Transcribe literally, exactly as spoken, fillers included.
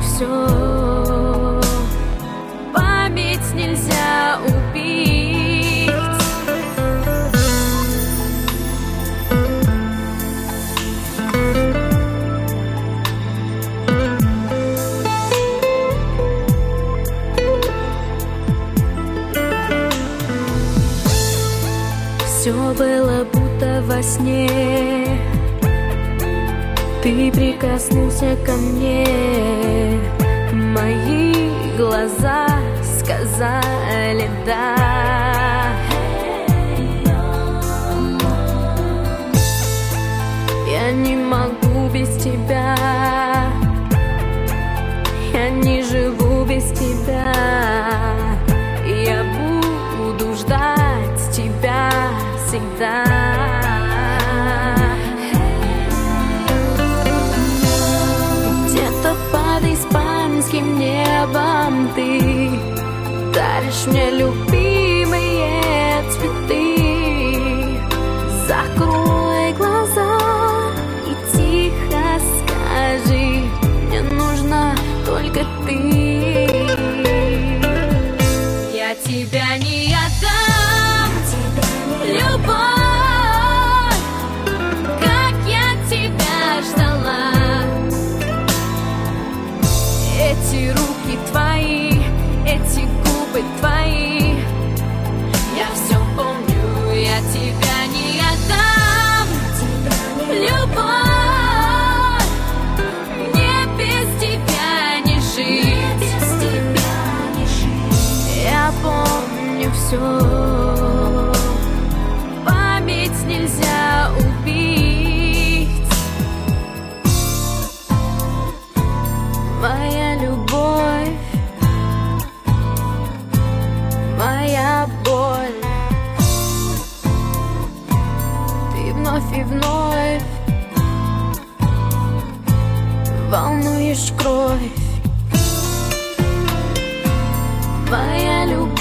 все. Память нельзя убить. Все было будто во сне. Ты прикоснулся ко мне, мои глаза сказали да. Я не могу без тебя, я не живу без тебя. Я буду ждать тебя всегда. Испанским небом ты даришь мне любимые цветы. Закрой глаза и тихо скажи: мне нужна только ты. Я тебя не отдам, любовь, как я тебя ждала. Эти руки твои, эти губы твои, я все помню, я тебя не отдам. Любовь, мне без тебя не жить. Я помню все, память нельзя убить. Моя любовь, моя боль, ты вновь и вновь волнуешь кровь. Моя любовь.